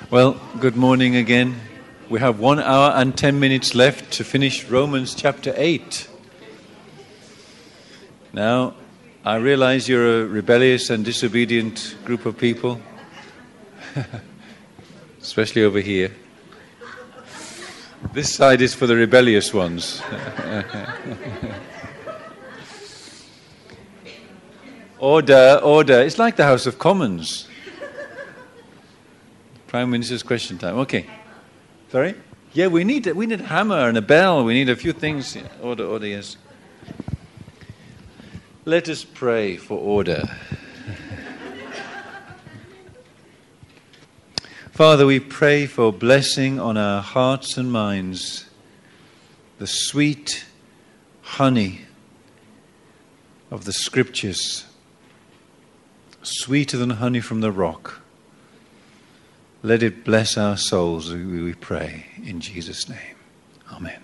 Well, good morning again. We have 1 hour and 10 minutes left to finish Romans chapter 8. Now, I realize you're a rebellious and disobedient group of people, especially over here. This side is for the rebellious ones. Order, order. It's like the House of Commons. Prime Minister's question time. Okay. Sorry? Yeah, we need a hammer and a bell. We need a few things. Order, order, yes. Let us pray for order. Father, we pray for blessing on our hearts and minds, the sweet honey of the Scriptures, sweeter than honey from the rock. Let it bless our souls, we pray, in Jesus' name. Amen.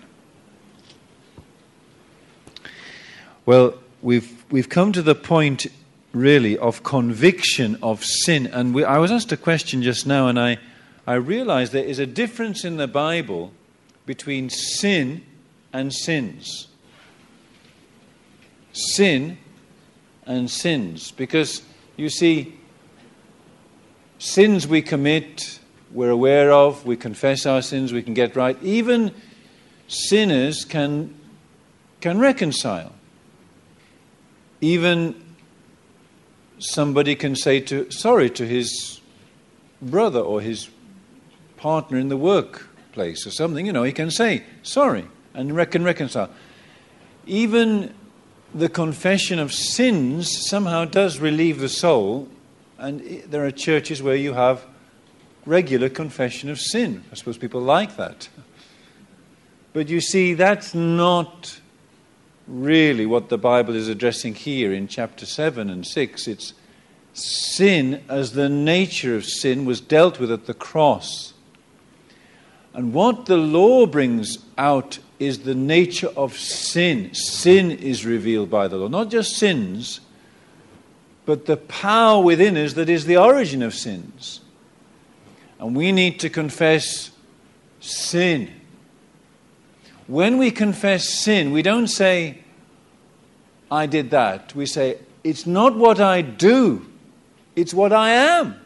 Well, we've come to the point, really, of conviction of sin. And I was asked a question just now, and I realized there is a difference in the Bible between sin and sins. Sin and sins. Because, you see, sins we commit, we're aware of, we confess our sins, we can get right. Even sinners can reconcile. Even somebody can say sorry to his brother or his partner in the workplace or something. He can say sorry and can reconcile. Even the confession of sins somehow does relieve the soul. And there are churches where you have regular confession of sin. I suppose people like that. But you see, that's not really what the Bible is addressing here in chapter 7 and 6. It's sin as the nature of sin was dealt with at the cross. And what the law brings out is the nature of sin. Sin is revealed by the law. Not just sins, but the power within us that is the origin of sins. And we need to confess sin. When we confess sin, we don't say, I did that. We say, it's not what I do, it's what I am.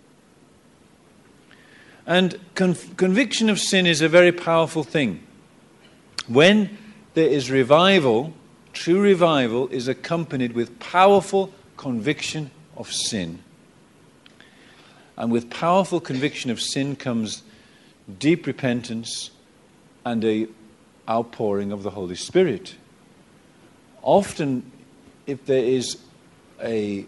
And conviction of sin is a very powerful thing. When there is revival, true revival is accompanied with powerful conviction of sin. And with powerful conviction of sin comes deep repentance and an outpouring of the Holy Spirit. Often, if there is a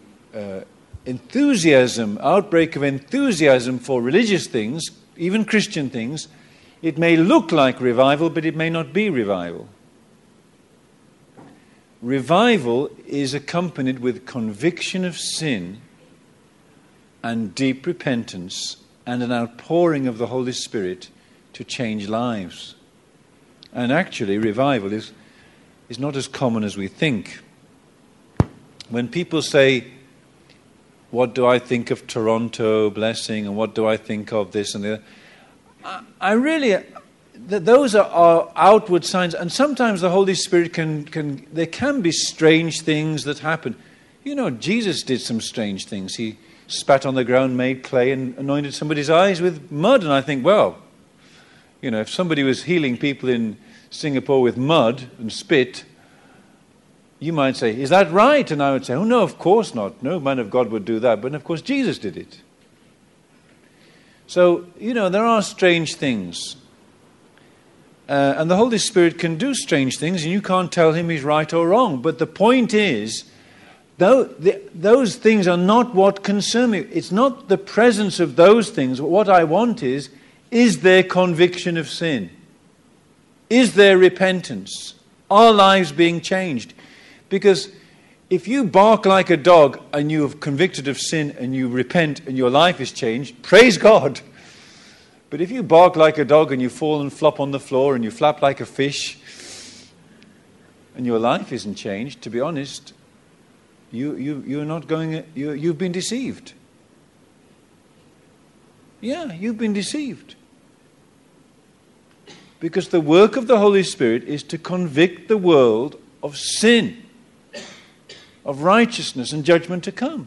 outbreak of enthusiasm for religious things, even Christian things, it may look like revival, but it may not be revival. Revival is accompanied with conviction of sin and deep repentance and an outpouring of the Holy Spirit to change lives. And actually, revival is not as common as we think. When people say, what do I think of Toronto blessing and what do I think of this and the other? Those are outward signs, and sometimes the Holy Spirit there can be strange things that happen. Jesus did some strange things. He spat on the ground, made clay, and anointed somebody's eyes with mud. And I think, well, if somebody was healing people in Singapore with mud and spit, you might say, is that right? And I would say, oh no, of course not. No man of God would do that. But of course Jesus did it. So, there are strange things. And the Holy Spirit can do strange things, and you can't tell him he's right or wrong. But the point is, those things are not what concern me. It's not the presence of those things. What I want is there conviction of sin? Is there repentance? Are lives being changed? Because if you bark like a dog and you have convicted of sin and you repent and your life is changed, praise God. But if you bark like a dog and you fall and flop on the floor and you flap like a fish and your life isn't changed, to be honest, you're not going. You've been deceived. Yeah, you've been deceived. Because the work of the Holy Spirit is to convict the world of sin, of righteousness and judgment to come.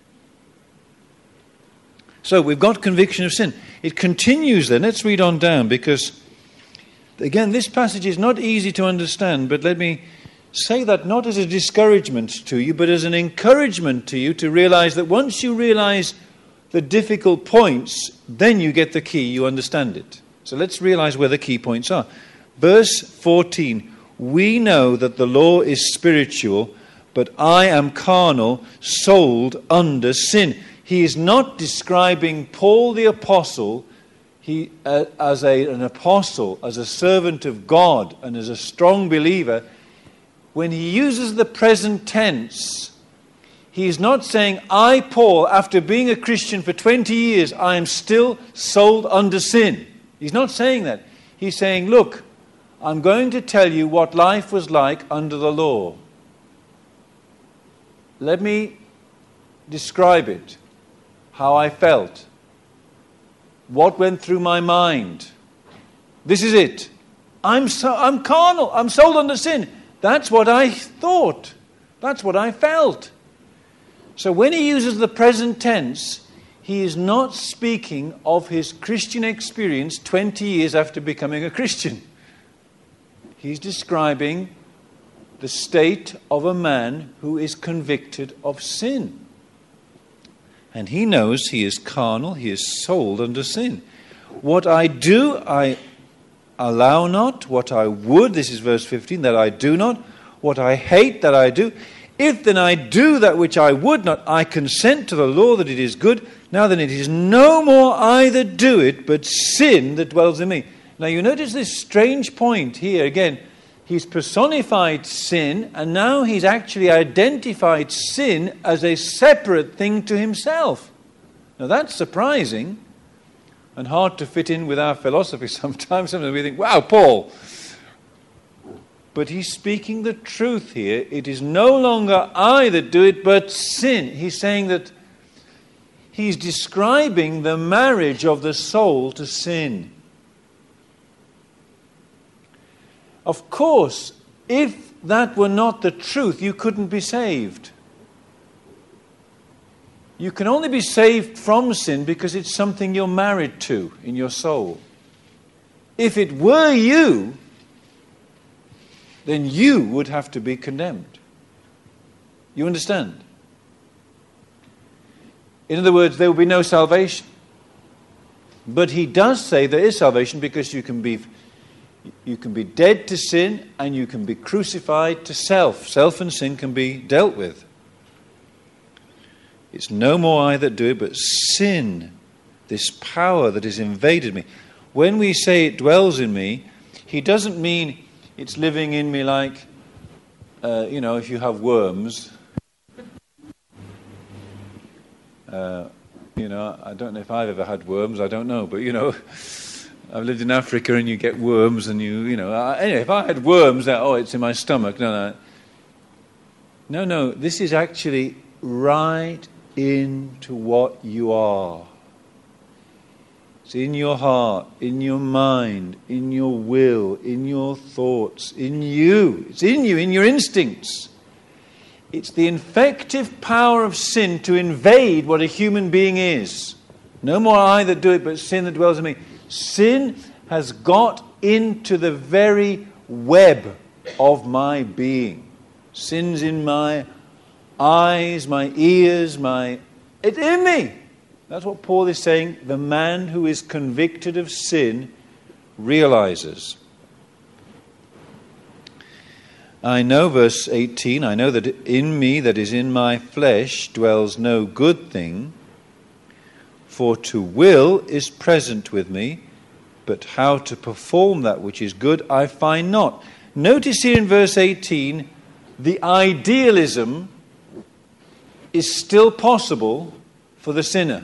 So we've got conviction of sin. It continues then. Let's read on down, because, again, this passage is not easy to understand, but let me say that not as a discouragement to you, but as an encouragement to you to realize that once you realize the difficult points, then you get the key, you understand it. So let's realize where the key points are. Verse 14, we know that the law is spiritual, but I am carnal, sold under sin. He is not describing Paul the apostle as an apostle, as a servant of God, and as a strong believer. When he uses the present tense, he is not saying, I, Paul, after being a Christian for 20 years, I am still sold under sin. He's not saying that. He's saying, look, I'm going to tell you what life was like under the law. Let me describe it, how I felt, what went through my mind. This is it. I'm carnal. I'm sold under sin. That's what I thought. That's what I felt. So when he uses the present tense, he is not speaking of his Christian experience 20 years after becoming a Christian. He's describing the state of a man who is convicted of sin. And he knows he is carnal, he is sold under sin. What I do, I allow not. What I would, this is verse 15, that I do not. What I hate, that I do. If then I do that which I would not, I consent to the law that it is good. Now then it is no more I that do it, but sin that dwells in me. Now you notice this strange point here again. He's personified sin, and now he's actually identified sin as a separate thing to himself. Now that's surprising and hard to fit in with our philosophy sometimes. Sometimes we think, wow, Paul. But he's speaking the truth here. It is no longer I that do it, but sin. He's saying that he's describing the marriage of the soul to sin. Of course, if that were not the truth, you couldn't be saved. You can only be saved from sin because it's something you're married to in your soul. If it were you, then you would have to be condemned. You understand? In other words, there will be no salvation. But he does say there is salvation because you can be dead to sin and you can be crucified to self. Self and sin can be dealt with. It's no more I that do it, but sin, this power that has invaded me. When we say it dwells in me, he doesn't mean it's living in me like, if you have worms. I don't know if I've ever had worms, I don't know, but I've lived in Africa and you get worms and anyway, if I had worms, it's in my stomach. No, this is actually right into what you are. It's in your heart, in your mind, in your will, in your thoughts, in you. It's in you, in your instincts. It's the infective power of sin to invade what a human being is. No more I that do it, but sin that dwells in me. Sin has got into the very web of my being. Sin's in my eyes, my ears, it's in me. That's what Paul is saying. The man who is convicted of sin realizes. I know, verse 18, I know that in me, that is in my flesh, dwells no good thing. For to will is present with me, but how to perform that which is good I find not. Notice here in verse 18, the idealism is still possible for the sinner.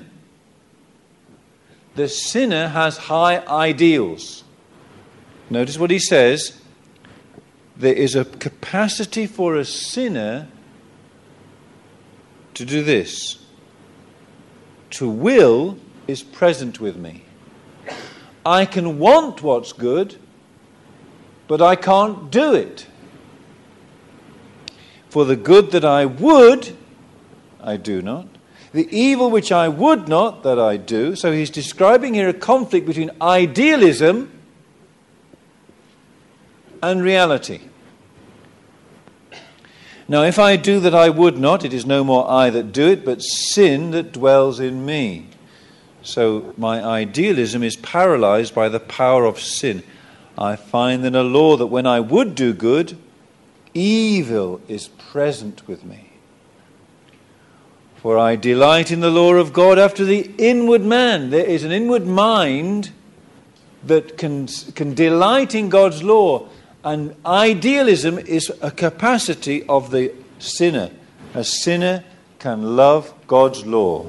The sinner has high ideals. Notice what he says. There is a capacity for a sinner to do this. To will is present with me. I can want what's good, but I can't do it. For the good that I would, I do not. The evil which I would not, that I do. So he's describing here a conflict between idealism and reality. Now, if I do that I would not, it is no more I that do it, but sin that dwells in me. So my idealism is paralyzed by the power of sin. I find in a law that when I would do good, evil is present with me. For I delight in the law of God after the inward man. There is an inward mind that can delight in God's law. And idealism is a capacity of the sinner. A sinner can love God's law.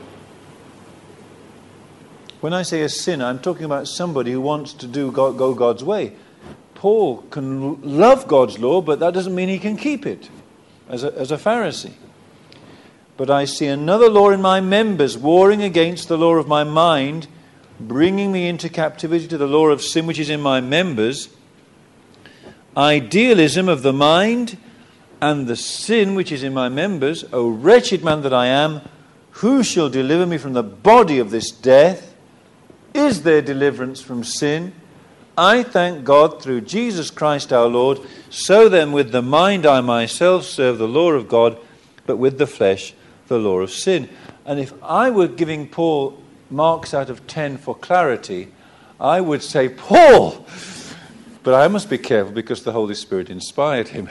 When I say a sinner, I'm talking about somebody who wants to go God's way. Paul can love God's law, but that doesn't mean he can keep it as a Pharisee. But I see another law in my members, warring against the law of my mind, bringing me into captivity to the law of sin which is in my members. Idealism of the mind and the sin which is in my members. O wretched man that I am, who shall deliver me from the body of this death? Is there deliverance from sin? I thank God through Jesus Christ our Lord. So then with the mind I myself serve the law of God, but with the flesh the law of sin. And if I were giving Paul marks out of 10 for clarity, I would say, Paul! But I must be careful because the Holy Spirit inspired him.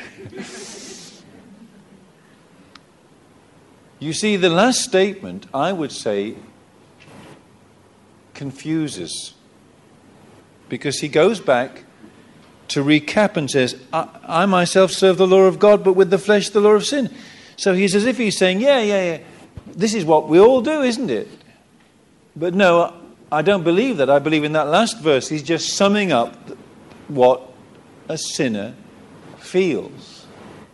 You see, the last statement, I would say, confuses. Because he goes back to recap and says, I myself serve the law of God, but with the flesh the law of sin. So he's as if he's saying, yeah, this is what we all do, isn't it? But no, I don't believe that. I believe in that last verse, he's just summing up what a sinner feels.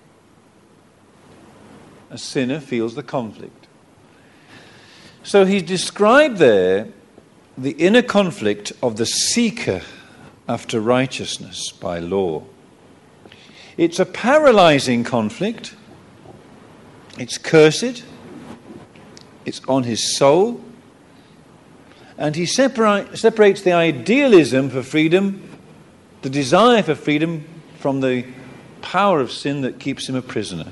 A sinner feels the conflict. So he's described there the inner conflict of the seeker after righteousness by law. It's a paralyzing conflict. It's cursed. It's on his soul. And he separates the idealism for freedom, the desire for freedom, from the power of sin that keeps him a prisoner.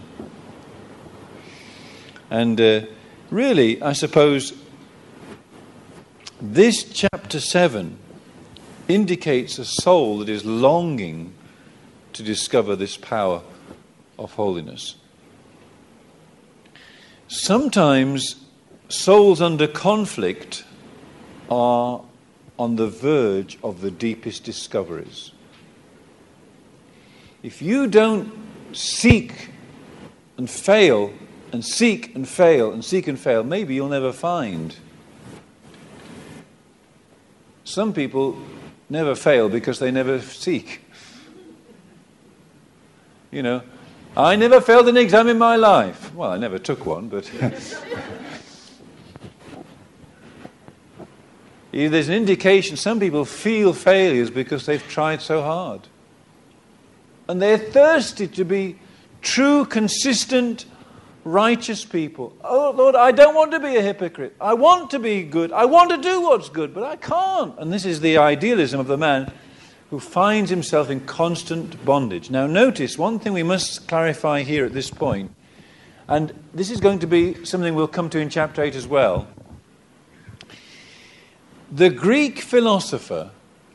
And really, I suppose, this chapter 7 indicates a soul that is longing to discover this power of holiness. Sometimes souls under conflict are on the verge of the deepest discoveries. If you don't seek and fail, and seek and fail, and seek and fail, maybe you'll never find. Some people never fail because they never seek. You know, I never failed an exam in my life. Well, I never took one, but there's an indication some people feel failures because they've tried so hard. And they're thirsty to be true, consistent, righteous people. Oh, Lord, I don't want to be a hypocrite. I want to be good. I want to do what's good, but I can't. And this is the idealism of the man who finds himself in constant bondage. Now notice, one thing we must clarify here at this point, and this is going to be something we'll come to in chapter 8 as well. The Greek philosopher,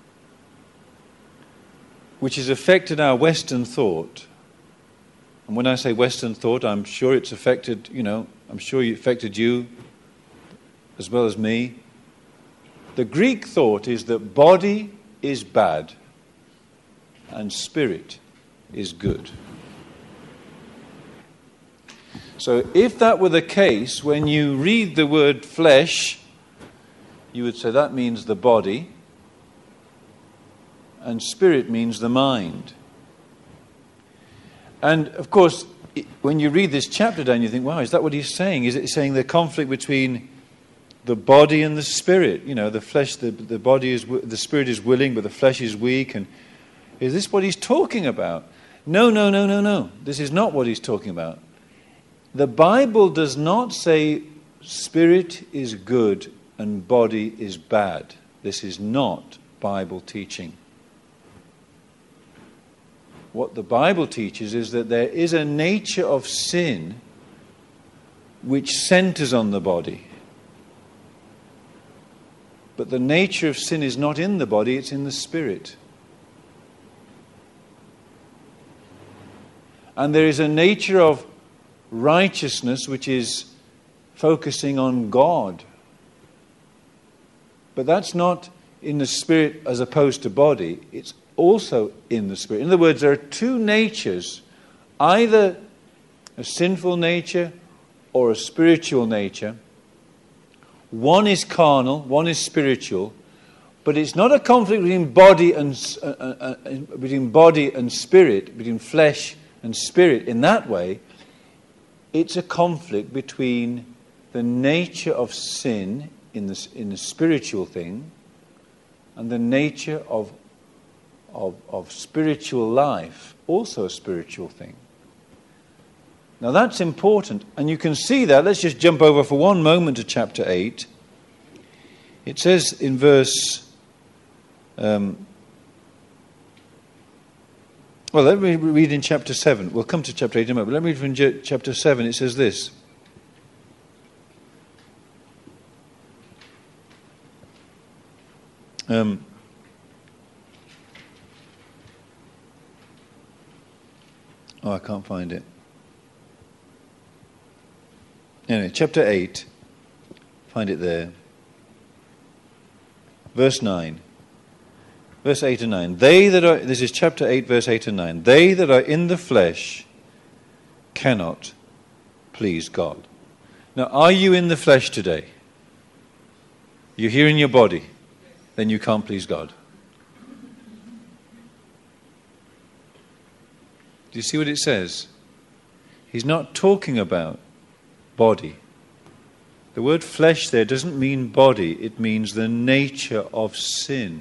which has affected our Western thought, and when I say Western thought, I'm sure it's affected, I'm sure it affected you as well as me. The Greek thought is that body is bad and spirit is good. So if that were the case, when you read the word flesh, you would say that means the body, and spirit means the mind. And of course, when you read this chapter down, you think, wow, is that what he's saying? Is it saying the conflict between the body and the spirit. You know, the flesh, the body is, the spirit is willing, but the flesh is weak. And is this what he's talking about? No. This is not what he's talking about. The Bible does not say spirit is good and body is bad. This is not Bible teaching. What the Bible teaches is that there is a nature of sin which centers on the body. But the nature of sin is not in the body, it's in the spirit. And there is a nature of righteousness which is focusing on God. But that's not in the spirit as opposed to body. It's also in the spirit. In other words, there are two natures, either a sinful nature or a spiritual nature. One is carnal, one is spiritual, but it's not a conflict between body and spirit, between flesh and spirit in that way. It's a conflict between the nature of sin in the spiritual thing and the nature of spiritual life, also a spiritual thing. Now that's important, and you can see that. Let's just jump over for one moment to chapter 8. It says in verse... well, let me read in chapter 7. We'll come to chapter 8 in a moment, but let me read from chapter 7. It says this. I can't find it. Anyway, chapter 8. Find it there. Verse 9. Verse 8 and 9. This is chapter 8, verse 8 and 9. They that are in the flesh cannot please God. Now, are you in the flesh today? You're here in your body. Then you can't please God. Do you see what it says? He's not talking about body. The word flesh there doesn't mean body. It means the nature of sin.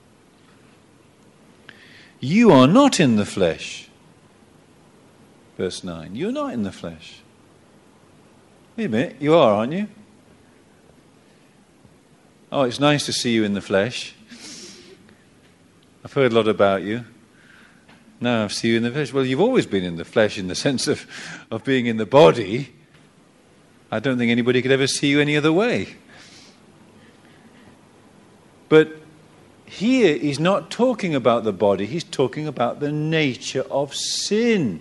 You are not in the flesh. Verse 9. You're not in the flesh. Wait a minute. You are, aren't you? Oh, it's nice to see you in the flesh. I've heard a lot about you. Now I see you in the flesh. Well, you've always been in the flesh in the sense of being in the body. I don't think anybody could ever see you any other way. But here he's not talking about the body. He's talking about the nature of sin.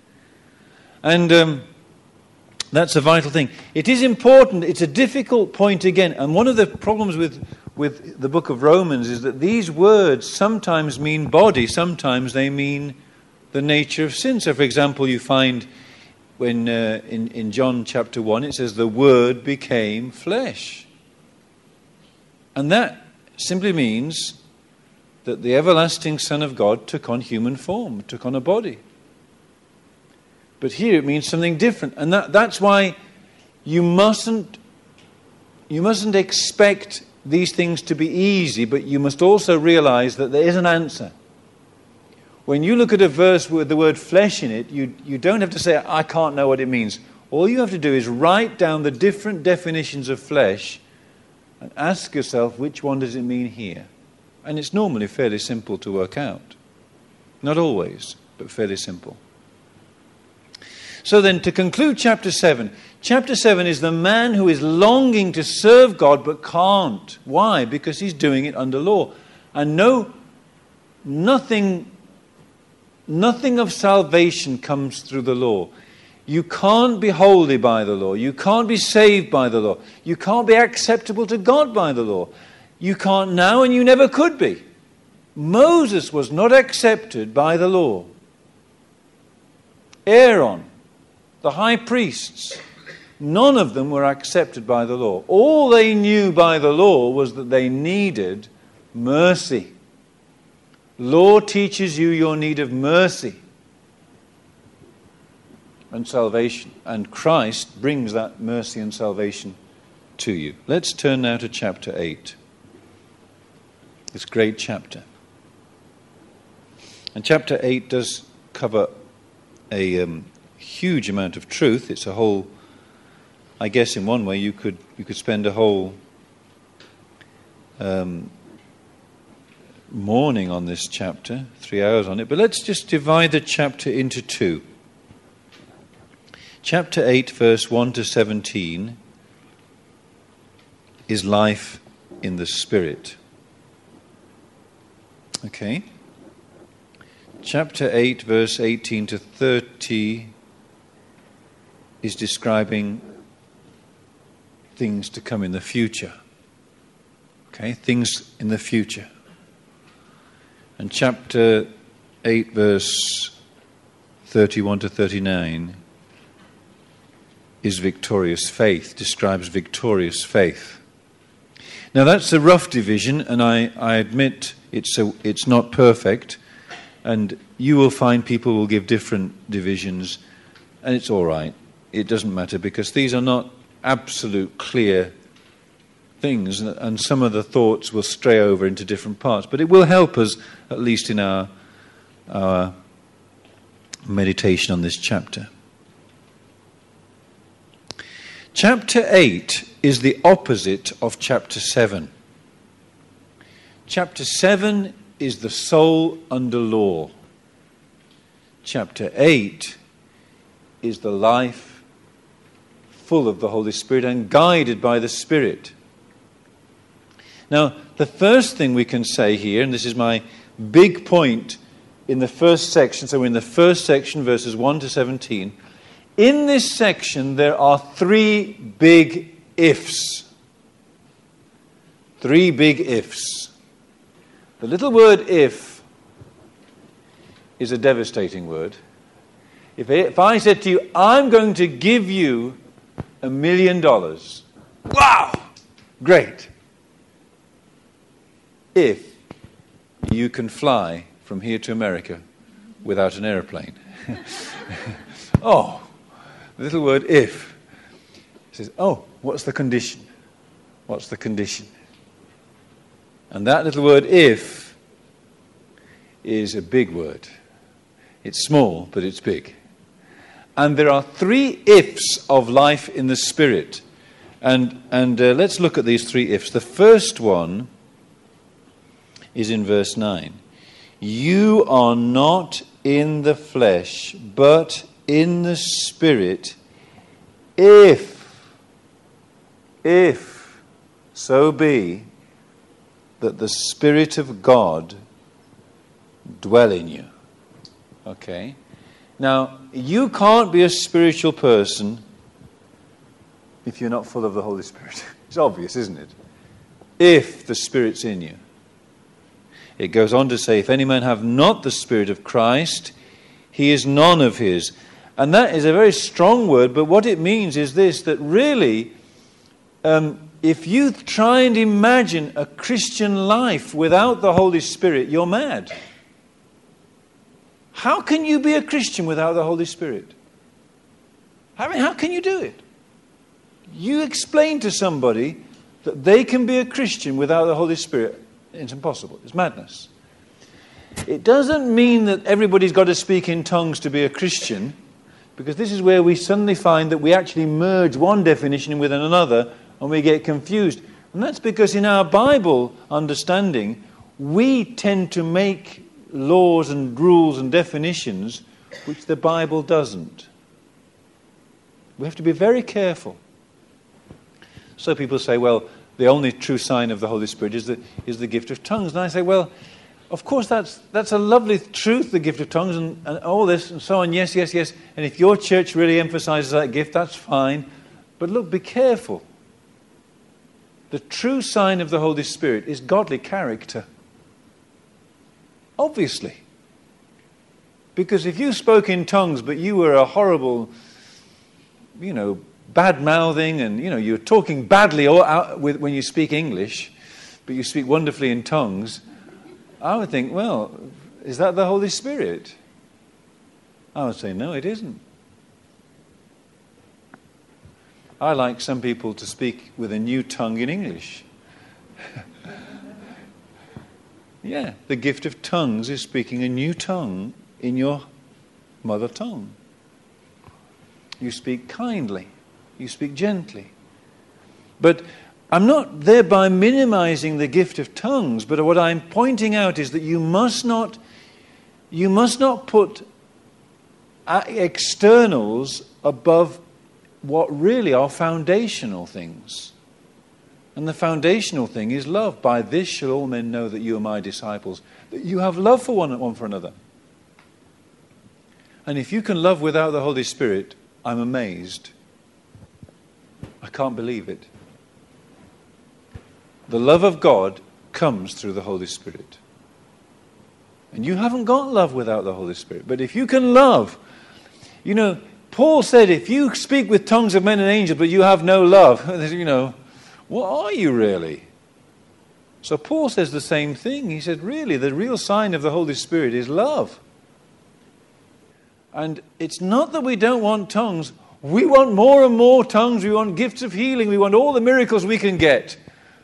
And that's a vital thing. It is important. It's a difficult point again. And one of the problems with the book of Romans is that these words sometimes mean body, sometimes they mean the nature of sin. So, for example, you find when in John chapter 1 it says the Word became flesh. And that simply means that the everlasting Son of God took on human form, took on a body. But here it means something different. And that's why you mustn't expect these things to be easy, but you must also realize that there is an answer. When you look at a verse with the word flesh in it, you don't have to say, I can't know what it means. All you have to do is write down the different definitions of flesh and ask yourself, which one does it mean here? And it's normally fairly simple to work out. Not always, but fairly simple. So then, to conclude chapter 7 is the man who is longing to serve God but can't. Why? Because he's doing it under law. And nothing of salvation comes through the law. You can't be holy by the law. You can't be saved by the law. You can't be acceptable to God by the law. You can't now, and you never could be. Moses was not accepted by the law. Aaron, the high priests, none of them were accepted by the law. All they knew by the law was that they needed mercy. Law teaches you your need of mercy and salvation. And Christ brings that mercy and salvation to you. Let's turn now to chapter 8. This great chapter. And chapter 8 does cover a huge amount of truth. It's a whole, I guess in one way you could spend a whole morning on this chapter, 3 hours on it. But let's just divide the chapter into two. Chapter 8, verse 1 to 17 is life in the Spirit. Okay? Chapter 8, verse 18 to 30 is describing things to come in the future. Okay? Things in the future. And chapter 8, verse 31 to 39 is victorious faith, describes victorious faith. Now that's a rough division, and I admit it's not perfect, and you will find people will give different divisions, and it's all right. It doesn't matter, because these are not absolute clear things, and some of the thoughts will stray over into different parts, but it will help us, at least in our meditation on this chapter. Chapter 8 is the opposite of chapter 7. Chapter 7 is the soul under law. Chapter 8 is the life full of the Holy Spirit and guided by the Spirit. Now, the first thing we can say here, and this is my big point in the first section, so we're in the first section, verses 1 to 17. In this section, there are three big ifs. Three big ifs. The little word if is a devastating word. If I said to you, I'm going to give you $1 million. Wow! Great. If you can fly from here to America without an airplane. Oh, the little word if. It says, oh, what's the condition? What's the condition? And that little word if is a big word. It's small, but it's big. And there are three ifs of life in the Spirit. And let's look at these three ifs. The first one is in verse 9. You are not in the flesh, but in the Spirit, if so be that the Spirit of God dwell in you. Okay? Now, you can't be a spiritual person if you're not full of the Holy Spirit. It's obvious, isn't it? If the Spirit's in you. It goes on to say, if any man have not the Spirit of Christ, he is none of his. And that is a very strong word, but what it means is this, that really, if you try and imagine a Christian life without the Holy Spirit, you're mad. How can you be a Christian without the Holy Spirit? I mean, how can you do it? You explain to somebody that they can be a Christian without the Holy Spirit. It's impossible. It's madness. It doesn't mean that everybody's got to speak in tongues to be a Christian, because this is where we suddenly find that we actually merge one definition with another and we get confused. And that's because in our Bible understanding, we tend to make laws and rules and definitions which the Bible doesn't. We have to be very careful. So people say, well, the only true sign of the Holy Spirit is the gift of tongues. And I say, well, of course that's a lovely truth, the gift of tongues and all this and so on. Yes, yes, yes. And if your church really emphasizes that gift, that's fine. But look, be careful. The true sign of the Holy Spirit is godly character. Obviously. Because if you spoke in tongues, but you were a horrible, bad-mouthing, and, you're talking badly when you speak English, but you speak wonderfully in tongues, I would think, well, is that the Holy Spirit? I would say, no, it isn't. I like some people to speak with a new tongue in English. Yeah, the gift of tongues is speaking a new tongue in your mother tongue. You speak kindly. You speak gently. But I'm not thereby minimizing the gift of tongues, but what I'm pointing out is that you must not put externals above what really are foundational things. And the foundational thing is love. By this shall all men know that you are my disciples, that you have love for one for another. And if you can love without the Holy Spirit, I'm amazed. I can't believe it. The love of God comes through the Holy Spirit. And you haven't got love without the Holy Spirit. But if you can love, Paul said, if you speak with tongues of men and angels, but you have no love, what are you really? So Paul says the same thing. He said, really, the real sign of the Holy Spirit is love. And it's not that we don't want tongues. We want more and more tongues. We want gifts of healing. We want all the miracles we can get.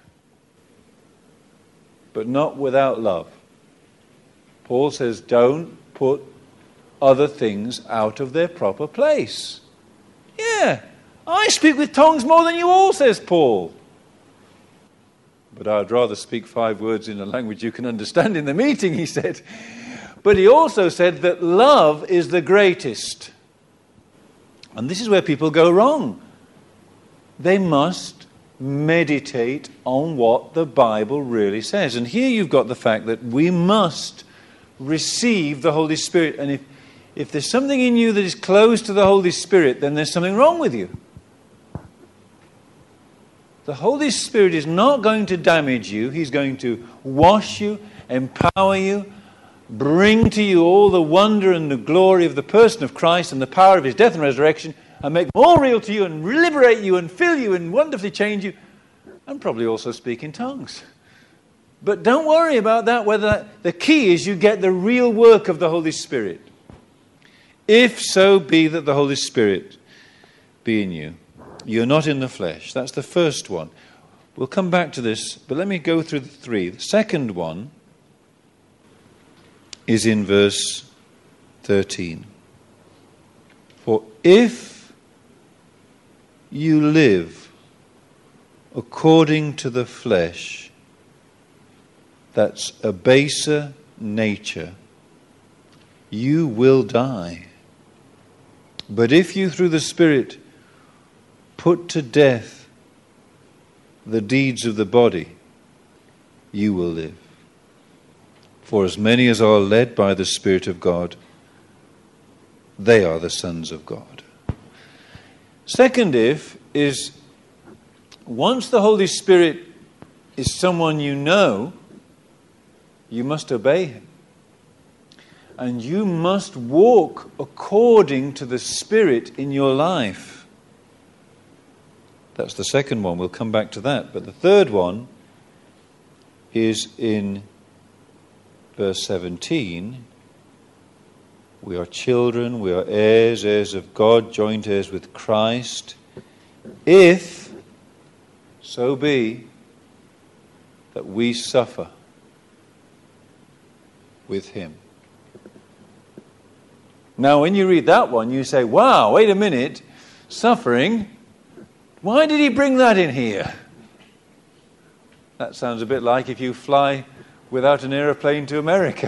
But not without love. Paul says, don't put other things out of their proper place. Yeah, I speak with tongues more than you all, says Paul. But I'd rather speak 5 words in a language you can understand in the meeting, he said. But he also said that love is the greatest. And this is where people go wrong. They must meditate on what the Bible really says. And here you've got the fact that we must receive the Holy Spirit. And if there's something in you that is closed to the Holy Spirit, then there's something wrong with you. The Holy Spirit is not going to damage you. He's going to wash you, empower you, bring to you all the wonder and the glory of the person of Christ and the power of his death and resurrection, and make them all real to you and liberate you and fill you and wonderfully change you, and probably also speak in tongues. But don't worry about that. The key is you get the real work of the Holy Spirit. If so be that the Holy Spirit be in you. You're not in the flesh. That's the first one. We'll come back to this, but let me go through the 3. The second one is in verse 13. For if you live according to the flesh, that's a baser nature, you will die. But if you through the Spirit put to death the deeds of the body, you will live. For as many as are led by the Spirit of God, they are the sons of God. Second if is, once the Holy Spirit is someone you know, you must obey him. And you must walk according to the Spirit in your life. That's the second one. We'll come back to that. But the third one is in verse 17. We are children, we are heirs, heirs of God, joint heirs with Christ. If so be that we suffer with him. Now, when you read that one, you say, wow, wait a minute, suffering, why did he bring that in here? That sounds a bit like if you fly without an aeroplane to America.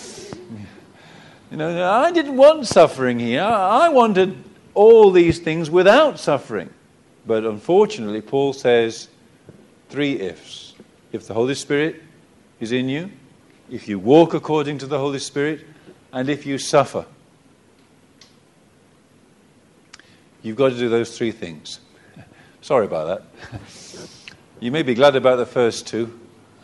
I didn't want suffering here. I wanted all these things without suffering. But unfortunately, Paul says 3 ifs. If the Holy Spirit is in you, if you walk according to the Holy Spirit, and if you suffer. You've got to do those 3 things. Sorry about that. You may be glad about the first 2.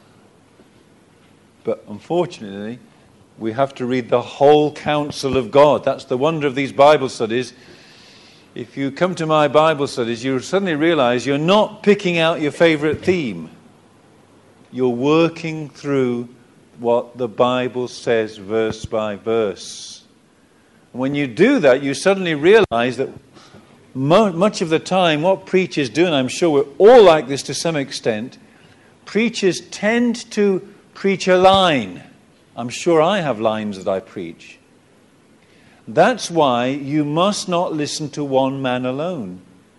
But unfortunately, we have to read the whole counsel of God. That's the wonder of these Bible studies. If you come to my Bible studies, you suddenly realize you're not picking out your favorite theme. You're working through what the Bible says verse by verse. When you do that, you suddenly realize that much of the time what preachers do, and I'm sure we're all like this to some extent, preachers tend to preach a line. I'm sure I have lines that I preach. That's why you must not listen to one man alone.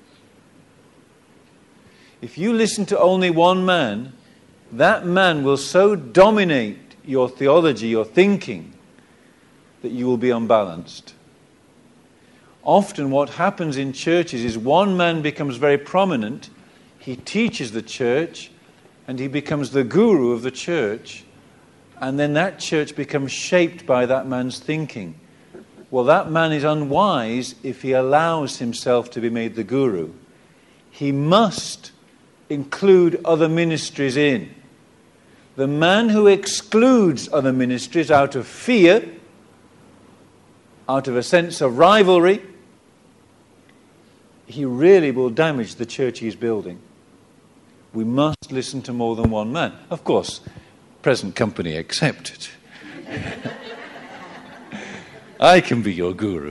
If you listen to only one man, that man will so dominate your theology, your thinking, that you will be unbalanced. Often what happens in churches is one man becomes very prominent, he teaches the church, and he becomes the guru of the church, and then that church becomes shaped by that man's thinking. Well, that man is unwise if he allows himself to be made the guru. He must include other ministries in. The man who excludes other ministries out of fear, out of a sense of rivalry, he really will damage the church he's building. We must listen to more than one man. Of course, present company accepted. I can be your guru.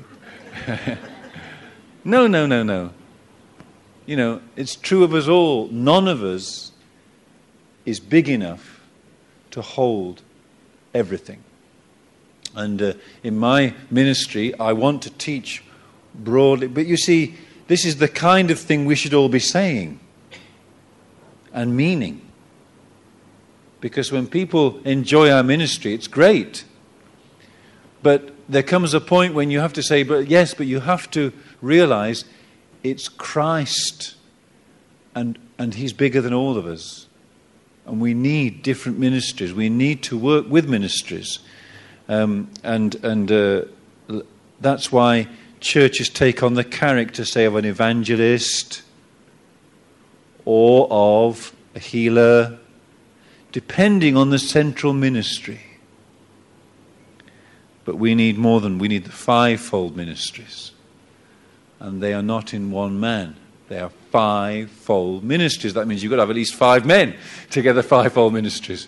No. You know, it's true of us all. None of us is big enough to hold everything. And in my ministry, I want to teach broadly. But you see, this is the kind of thing we should all be saying and meaning. Because when people enjoy our ministry, it's great. But there comes a point when you have to say, but you have to realize it's Christ. And He's bigger than all of us. And we need different ministries. We need to work with ministries. That's why churches take on the character, say, of an evangelist or of a healer, depending on the central ministry. But we need more than, we need the fivefold ministries. And they are not in one man. They are fivefold ministries. That means you've got to have at least 5 men to get the fivefold ministries.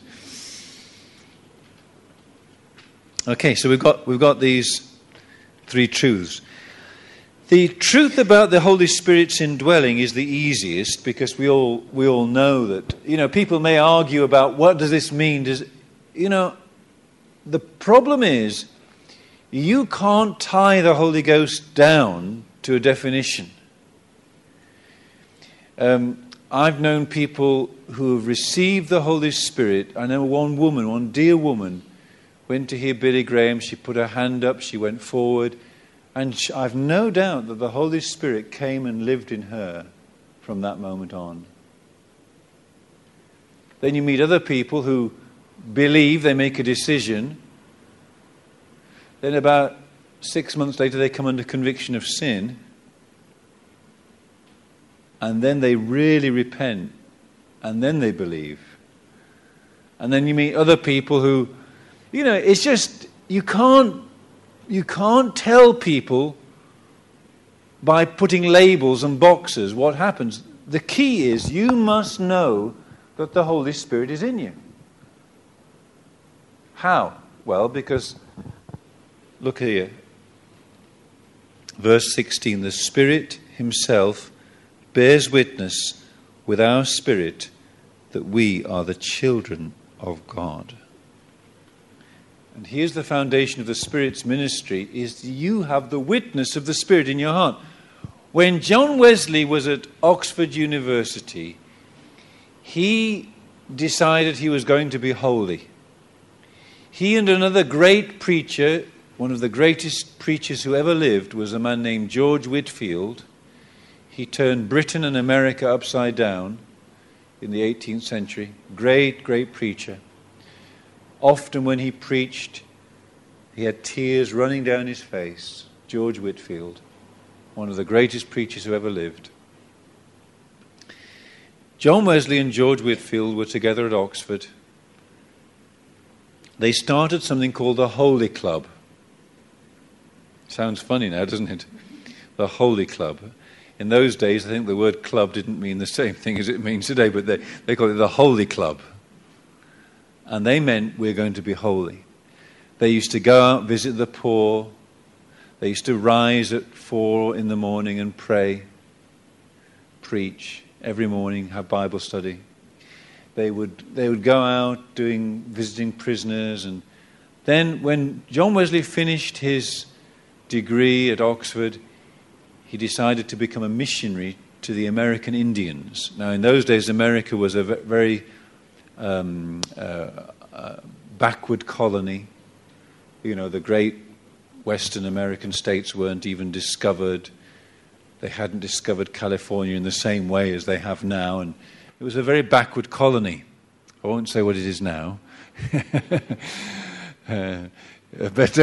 Okay, so we've got these 3 truths. The truth about the Holy Spirit's indwelling is the easiest, because we all know that, people may argue about what does this mean. The problem is you can't tie the Holy Ghost down to a definition. I've known people who have received the Holy Spirit. I know one dear woman, went to hear Billy Graham. She put her hand up, she went forward, and I've no doubt that the Holy Spirit came and lived in her from that moment on. Then you meet other people who believe, they make a decision. Then about 6 months later they come under conviction of sin. And then they really repent. And then they believe. And then you meet other people who, it's just, you can't tell people by putting labels and boxes what happens. The key is you must know that the Holy Spirit is in you. How? Well, because, look here. Verse 16, the Spirit Himself bears witness with our spirit that we are the children of God. And here's the foundation of the Spirit's ministry, is you have the witness of the Spirit in your heart. When John Wesley was at Oxford University, he decided he was going to be holy. He and another great preacher, one of the greatest preachers who ever lived, was a man named George Whitefield. He turned Britain and America upside down in the 18th century. Great, great preacher. Often when he preached, he had tears running down his face. George Whitefield, one of the greatest preachers who ever lived. John Wesley and George Whitefield were together at Oxford. They started something called the Holy Club. Sounds funny now, doesn't it? The Holy Club. In those days, I think the word club didn't mean the same thing as it means today, but they called it the Holy Club. And they meant we're going to be holy. They used to go out, visit the poor. They used to rise at 4 in the morning and pray, preach every morning, have Bible study. They would go out visiting prisoners, and then when John Wesley finished his degree at Oxford, he decided to become a missionary to the American Indians. Now, in those days, America was a very backward colony. You know, the great Western American states weren't even discovered. They hadn't discovered California in the same way as they have now, and it was a very backward colony. I won't say what it is now. But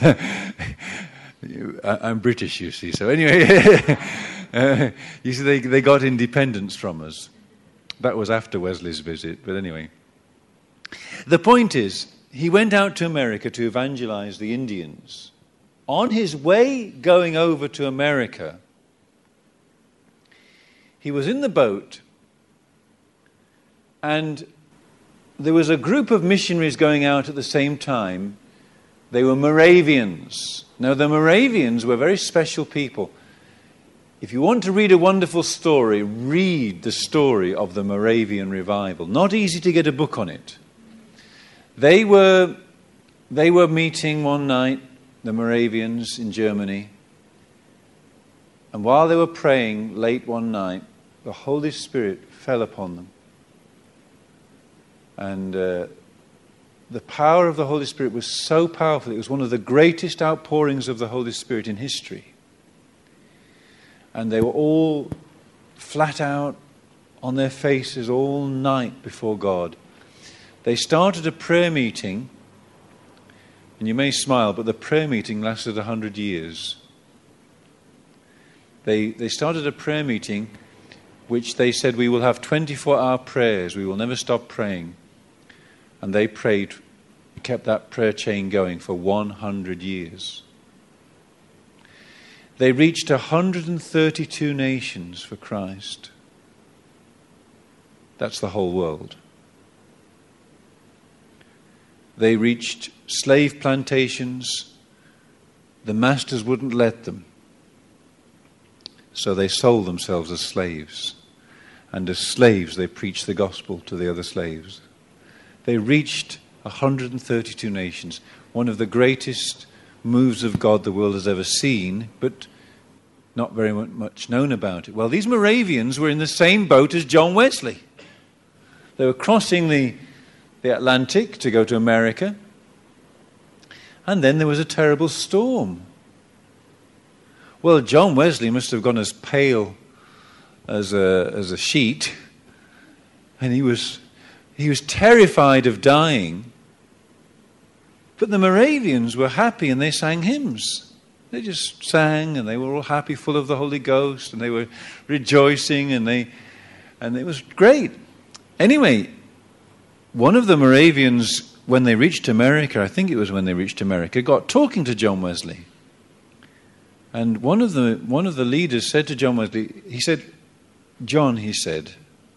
I'm British, you see. So anyway, you see, they got independence from us. That was after Wesley's visit, but anyway. The point is, he went out to America to evangelize the Indians. On his way going over to America, he was in the boat, and there was a group of missionaries going out at the same time. They were Moravians. Now, the Moravians were very special people. If you want to read a wonderful story, read the story of the Moravian revival. Not easy to get a book on it. They were meeting one night, the Moravians in Germany, and while they were praying late one night, the Holy Spirit fell upon them. And the power of the Holy Spirit was so powerful. It was one of the greatest outpourings of the Holy Spirit in history. And they were all flat out on their faces all night before God. They started a prayer meeting, and you may smile, but the prayer meeting lasted 100 years. They started a prayer meeting which they said, we will have 24-hour prayers, we will never stop praying. And they prayed, kept that prayer chain going for 100 years. They reached 132 nations for Christ. That's the whole world. They reached slave plantations. The masters wouldn't let them. So they sold themselves as slaves. And as slaves, they preached the gospel to the other slaves. They reached 132 nations. One of the greatest moves of God the world has ever seen, but not very much known about it. Well, these Moravians were in the same boat as John Wesley. They were crossing the Atlantic to go to America. And then there was a terrible storm. Well, John Wesley must have gone as pale as a sheet. And he was terrified of dying. But the Moravians were happy and they sang hymns. They just sang and they were all happy, full of the Holy Ghost, and they were rejoicing and it was great. Anyway, one of the Moravians, when they reached America, I think it was when they reached America, got talking to John Wesley. And one of the leaders said to John Wesley, he said, John, he said,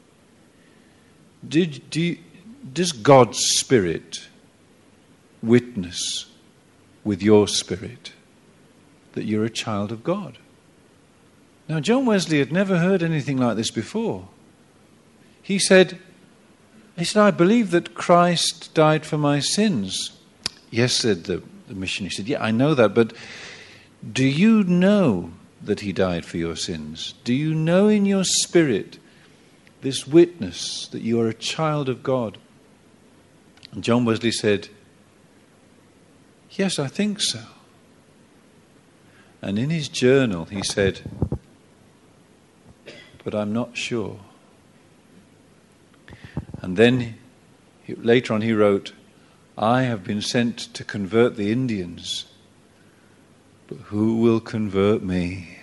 does God's Spirit witness with your spirit that you're a child of God? Now, John Wesley had never heard anything like this before. He said, I believe that Christ died for my sins. Yes, said the missionary. He said, yeah, I know that, but do you know that he died for your sins? Do you know in your spirit this witness that you are a child of God? And John Wesley said, yes, I think so. And in his journal he said, but I'm not sure. And then later on he wrote, I have been sent to convert the Indians, but who will convert me?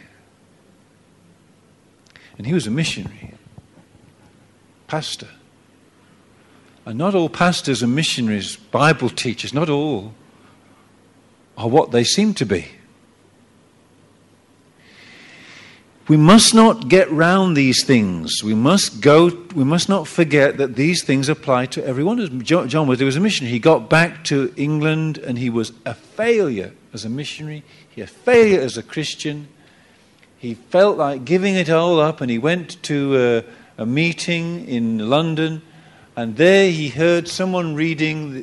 And he was a missionary, pastor. And not all pastors and missionaries, Bible teachers, not all, are what they seem to be. we must not get round these things. We must not forget that these things apply to everyone. John was a missionary. He got back to England and he was a failure as a missionary. He was a failure as a Christian. He felt like giving it all up, and he went to a meeting in London, and there he heard someone reading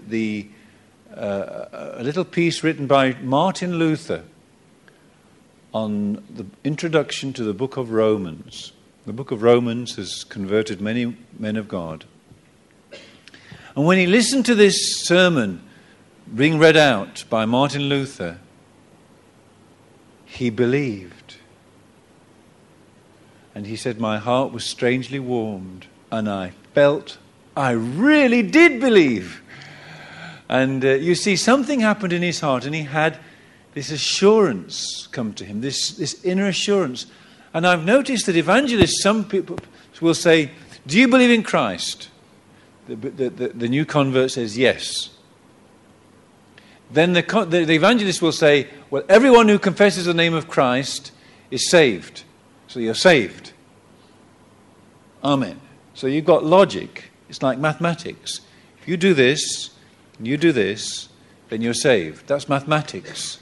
a little piece written by Martin Luther on the introduction to the book of Romans. The book of Romans has converted many men of God. And when he listened to this sermon being read out by Martin Luther, he believed. And he said, my heart was strangely warmed, and I felt I really did believe. And you see, something happened in his heart, and he had this assurance come to him, this inner assurance. And I've noticed that evangelists, some people will say, do you believe in Christ? The new convert says yes. Then the evangelist will say, well, everyone who confesses the name of Christ is saved. So you're saved. Amen. So you've got logic. It's like mathematics. If you do this, and you do this, then you're saved. That's mathematics.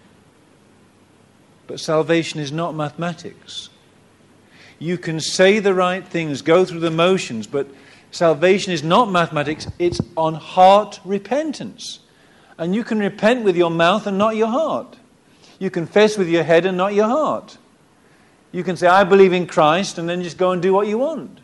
But salvation is not mathematics. You can say the right things, go through the motions, but salvation is not mathematics. It's on heart repentance. And you can repent with your mouth and not your heart. You confess with your head and not your heart. You can say, I believe in Christ, and then just go and do what you want.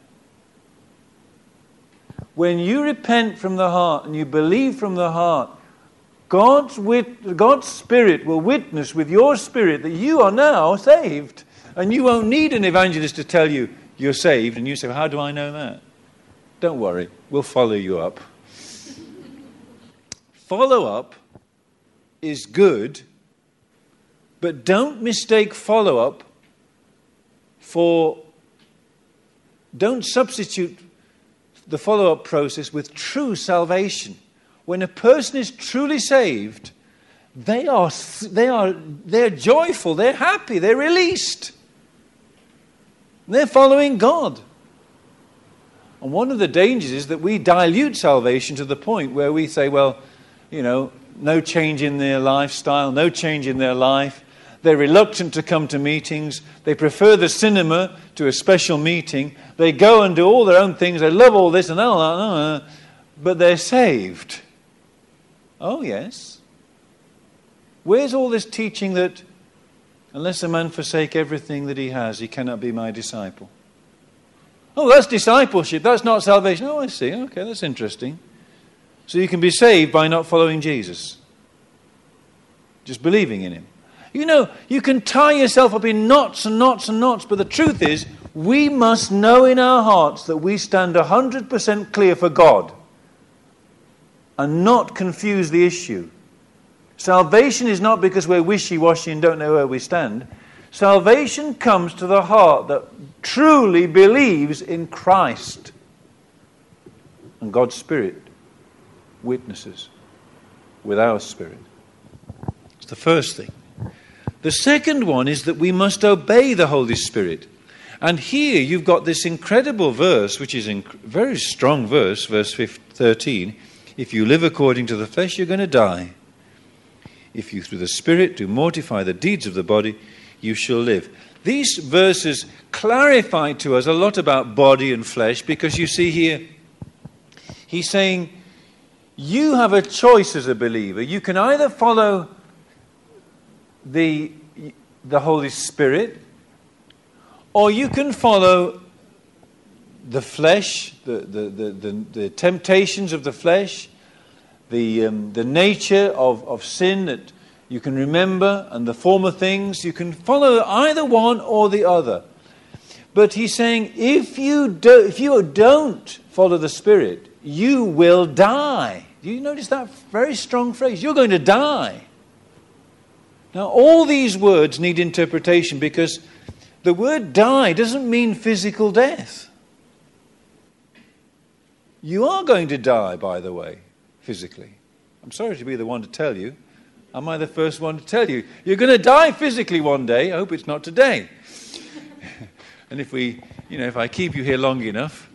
When you repent from the heart and you believe from the heart, God's Spirit will witness with your spirit that you are now saved. And you won't need an evangelist to tell you you're saved. And you say, well, how do I know that? Don't worry, we'll follow you up. Follow up is good, but don't mistake follow up don't substitute the follow-up process with true salvation. When a person is truly saved, they're joyful, they're happy, they're released. They're following God. And one of the dangers is that we dilute salvation to the point where we say, well, no change in their lifestyle, no change in their life. They're reluctant to come to meetings. They prefer the cinema to a special meeting. They go and do all their own things. They love all this and that, but they're saved. Oh, yes. Where's all this teaching that unless a man forsake everything that he has, he cannot be my disciple? Oh, that's discipleship. That's not salvation. Oh, I see. Okay, that's interesting. So you can be saved by not following Jesus. Just believing in him. You can tie yourself up in knots and knots and knots, but the truth is, we must know in our hearts that we stand 100% clear for God and not confuse the issue. Salvation is not because we're wishy-washy and don't know where we stand. Salvation comes to the heart that truly believes in Christ. And God's Spirit witnesses with our spirit. It's the first thing. The second one is that we must obey the Holy Spirit. And here you've got this incredible verse, which is a very strong verse, verse 13. If you live according to the flesh, you're going to die. If you through the Spirit do mortify the deeds of the body, you shall live. These verses clarify to us a lot about body and flesh, because you see here, he's saying, you have a choice as a believer. You can either follow the Holy Spirit, or you can follow the flesh, the temptations of the flesh, the nature of sin that you can remember, and the former things. You can follow either one or the other. But he's saying, if you don't follow the Spirit, you will die. Do you notice that very strong phrase? You're going to die. Now, all these words need interpretation, because the word die doesn't mean physical death. You are going to die, by the way, physically. I'm sorry to be the one to tell you. Am I the first one to tell you? You're going to die physically one day. I hope it's not today. And if if I keep you here long enough,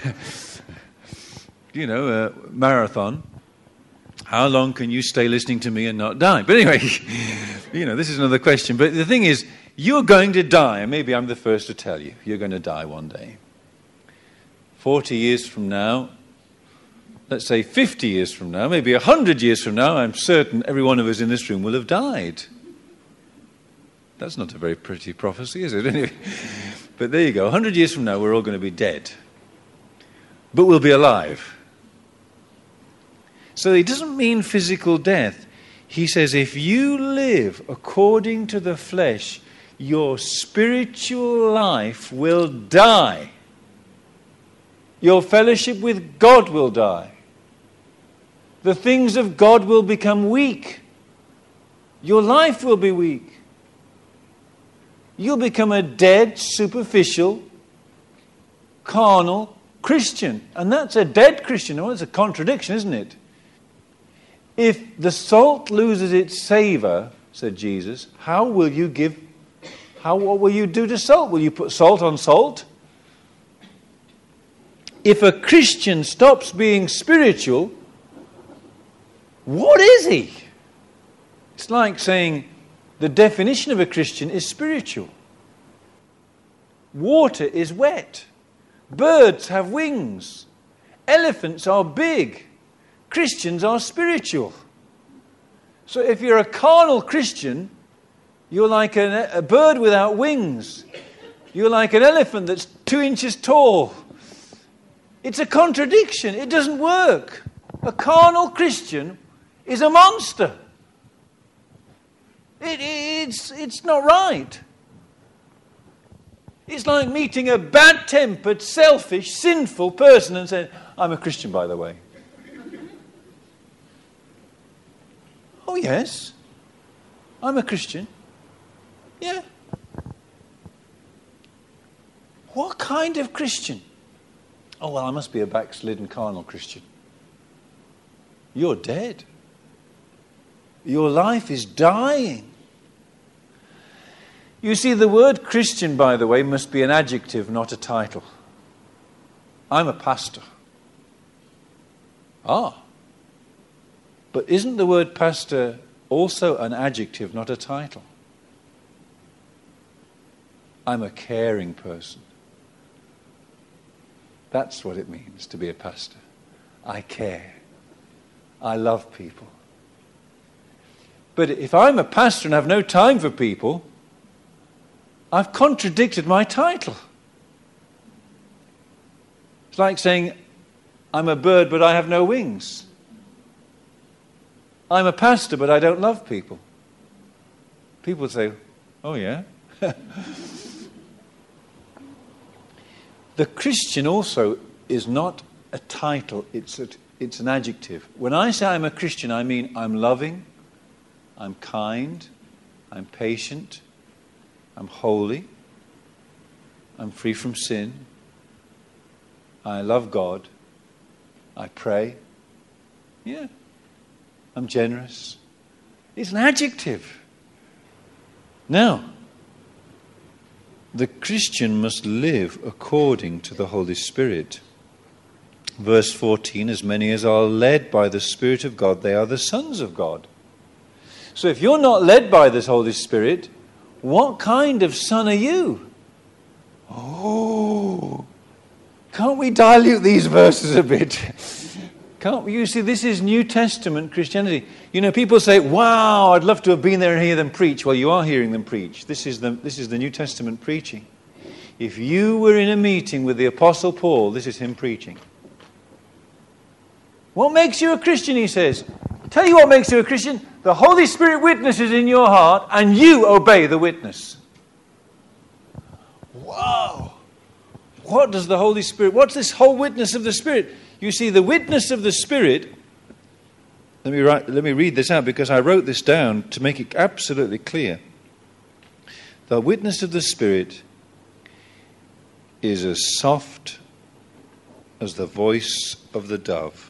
marathon, how long can you stay listening to me and not die? But anyway, this is another question. But the thing is, you're going to die, and maybe I'm the first to tell you, you're going to die one day. 40 years from now, let's say 50 years from now, maybe 100 years from now, I'm certain every one of us in this room will have died. That's not a very pretty prophecy, is it? Anyway, but there you go. 100 years from now, we're all going to be dead. But we'll be alive. So he doesn't mean physical death. He says, if you live according to the flesh, your spiritual life will die. Your fellowship with God will die. The things of God will become weak. Your life will be weak. You'll become a dead, superficial, carnal Christian. And that's a dead Christian. Well, it's a contradiction, isn't it? If the salt loses its savor, said Jesus, what will you do to salt? Will you put salt on salt? If a Christian stops being spiritual, what is he? It's like saying the definition of a Christian is spiritual. Water is wet. Birds have wings. Elephants are big. Christians are spiritual. So if you're a carnal Christian, you're like a bird without wings. You're like an elephant that's 2 inches tall. It's a contradiction. It doesn't work. A carnal Christian is a monster. It's not right. It's like meeting a bad-tempered, selfish, sinful person and saying, I'm a Christian, by the way. Oh, yes. I'm a Christian. Yeah. What kind of Christian? Oh, well, I must be a backslidden carnal Christian. You're dead. Your life is dying. You see, the word Christian, by the way, must be an adjective, not a title. I'm a pastor. Ah. But isn't the word pastor also an adjective, not a title? I'm a caring person. That's what it means to be a pastor. I care. I love people. But if I'm a pastor and have no time for people, I've contradicted my title. It's like saying, I'm a bird but I have no wings. I'm a pastor but I don't love people. People would say, oh yeah? The Christian also is not a title, it's an adjective. When I say I'm a Christian, I mean I'm loving, I'm kind, I'm patient, I'm holy, I'm free from sin, I love God, I pray, yeah, I'm generous. It's an adjective. Now, the Christian must live according to the Holy Spirit. Verse 14, as many as are led by the Spirit of God, they are the sons of God. So if you're not led by this Holy Spirit, what kind of son are you? Oh, can't we dilute these verses a bit? Can't we? You see, this is New Testament Christianity. You know, people say, wow, I'd love to have been there and hear them preach. Well, you are hearing them preach. This is the New Testament preaching. If you were in a meeting with the Apostle Paul, this is him preaching. What makes you a Christian, he says? Tell you what makes you a Christian. The Holy Spirit witnesses in your heart and you obey the witness. Wow! What does the Holy Spirit, what's this whole witness of the Spirit? You see, the witness of the Spirit, let me read this out because I wrote this down to make it absolutely clear. The witness of the Spirit is as soft as the voice of the dove,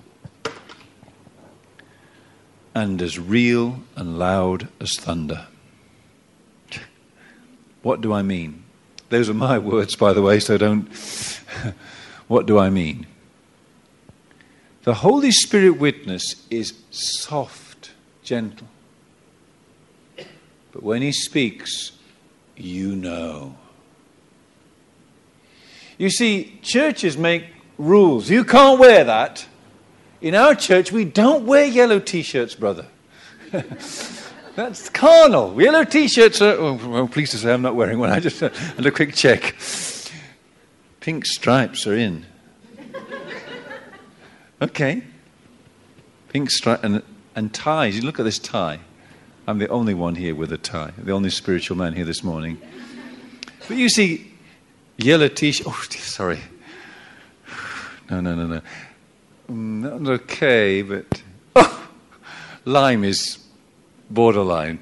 and as real and loud as thunder. What do I mean? Those are my words, by the way, so don't... What do I mean? The Holy Spirit witness is soft, gentle. But when he speaks, you know. You see, churches make rules. You can't wear that. In our church, we don't wear yellow T-shirts, brother. That's carnal. Yellow T-shirts are... Oh, I'm pleased to say I'm not wearing one. I just had a quick check. Pink stripes are in. Okay. Pink stripe and ties. You look at this tie. I'm the only one here with a tie. The only spiritual man here this morning. But you see, yellow T-shirt... Oh, sorry. No. Not okay, but... Oh, lime is borderline.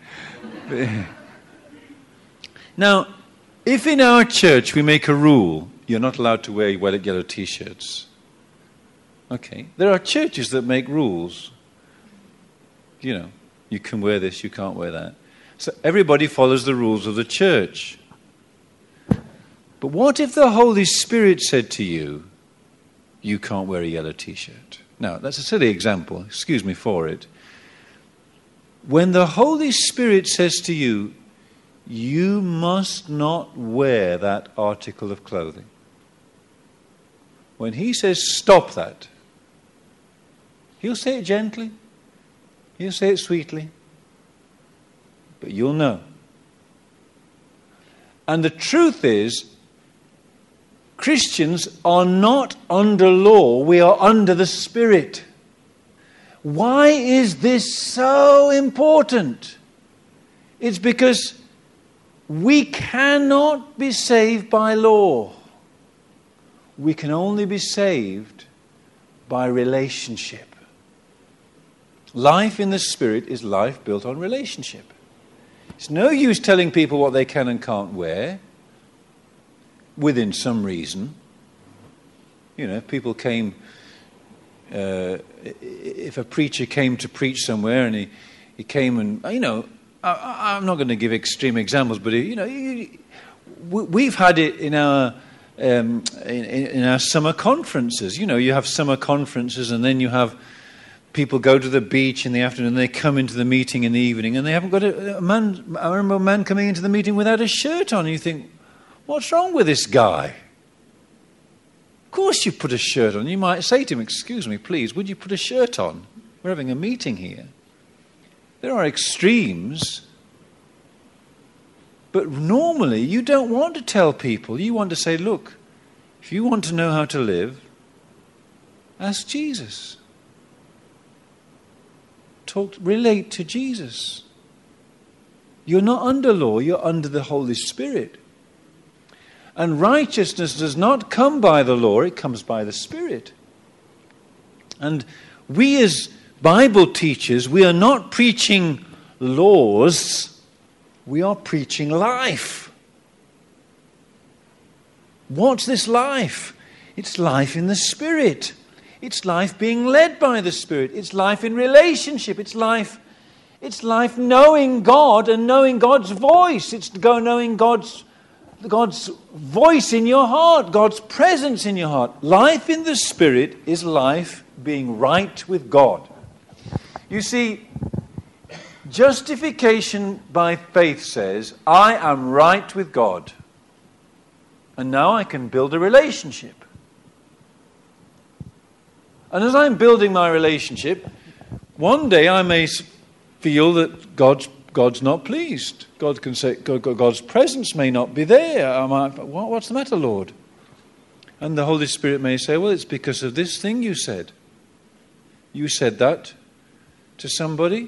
Now, if in our church we make a rule, you're not allowed to wear yellow T-shirts. Okay. There are churches that make rules. You know, you can wear this, you can't wear that. So everybody follows the rules of the church. But what if the Holy Spirit said to you, you can't wear a yellow T-shirt? Now, that's a silly example. Excuse me for it. When the Holy Spirit says to you, you must not wear that article of clothing. When he says, stop that, he'll say it gently. He'll say it sweetly. But you'll know. And the truth is, Christians are not under law. We are under the Spirit. Why is this so important? It's because we cannot be saved by law. We can only be saved by relationship. Life in the Spirit is life built on relationship. It's no use telling people what they can and can't wear within some reason. You know, if people came... if a preacher came to preach somewhere and he came and, you know, I'm not going to give extreme examples, but, you know, we've had it in our summer conferences. You know, you have summer conferences and then you have people go to the beach in the afternoon and they come into the meeting in the evening and they haven't got a man. I remember a man coming into the meeting without a shirt on. And you think, what's wrong with this guy? Of course you put a shirt on. You might say to him, excuse me, please, would you put a shirt on? We're having a meeting here. There are extremes. But normally you don't want to tell people. You want to say, look, if you want to know how to live, ask Jesus. Relate to Jesus. You're not under law, you're under the Holy Spirit. And righteousness does not come by the law, it comes by the Spirit. And we as Bible teachers, we are not preaching laws, we are preaching life. What's this life? It's life in the Spirit. It's life being led by the Spirit. It's life in relationship. It's life knowing God and knowing God's voice. It's knowing God's voice in your heart, God's presence in your heart. Life in the Spirit is life being right with God. You see, justification by faith says, I am right with God. And now I can build a relationship. And as I'm building my relationship, one day I may feel that God's not pleased. God can say, God's presence may not be there. What's the matter, Lord? And the Holy Spirit may say, well, it's because of this thing you said. You said that to somebody.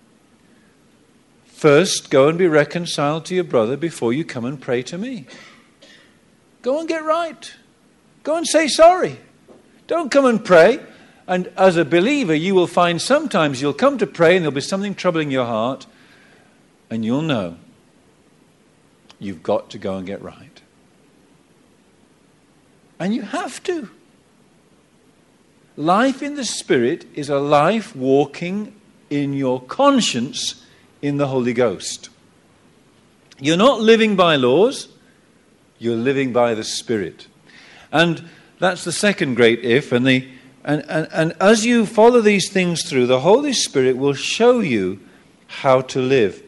First, go and be reconciled to your brother before you come and pray to me. Go and get right. Go and say sorry. Don't come and pray. And as a believer, you will find sometimes you'll come to pray and there'll be something troubling your heart. And you'll know you've got to go and get right. And you have to. Life in the Spirit is a life walking in your conscience in the Holy Ghost. You're not living by laws. You're living by the Spirit. And that's the second great if. And as you follow these things through, the Holy Spirit will show you how to live.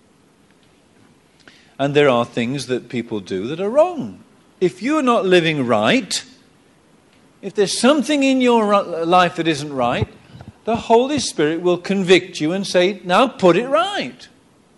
And there are things that people do that are wrong. If you're not living right, if there's something in your life that isn't right, the Holy Spirit will convict you and say, now put it right.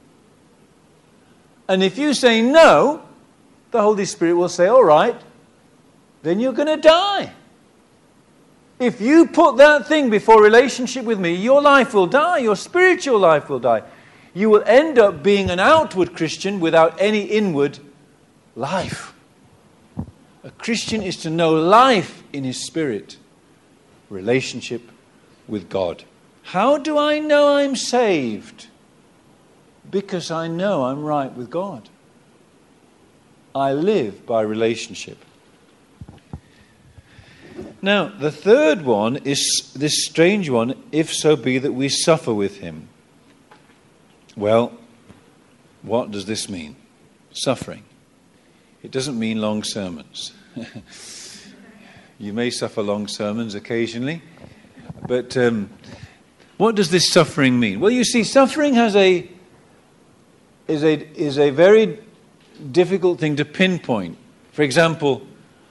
And if you say no, the Holy Spirit will say, all right, then you're going to die. If you put that thing before relationship with me, your life will die, your spiritual life will die. You will end up being an outward Christian without any inward life. A Christian is to know life in his spirit, relationship with God. How do I know I'm saved? Because I know I'm right with God. I live by relationship. Now, the third one is this strange one, if so be that we suffer with him. Well, what does this mean? Suffering. It doesn't mean long sermons. You may suffer long sermons occasionally, but what does this suffering mean? Well, you see, suffering is a very difficult thing to pinpoint. For example,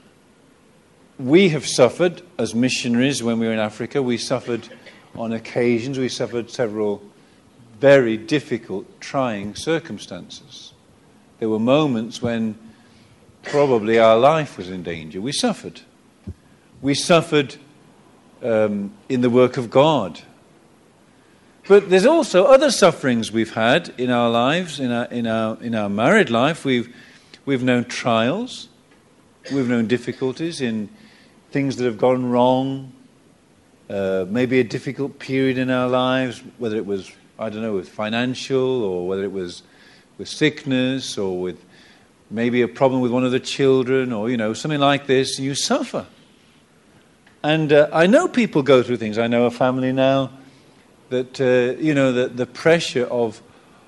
we have suffered as missionaries when we were in Africa. We suffered on occasions. We suffered several very difficult, trying circumstances. There were moments when probably our life was in danger. We suffered. We suffered in the work of God. But there's also other sufferings we've had in our lives, in our married life. We've known trials. We've known difficulties in things that have gone wrong. Maybe a difficult period in our lives, whether it was, I don't know, with financial, or whether it was with sickness, or with maybe a problem with one of the children, or, something like this. You suffer. And I know people go through things. I know a family now that, the pressure of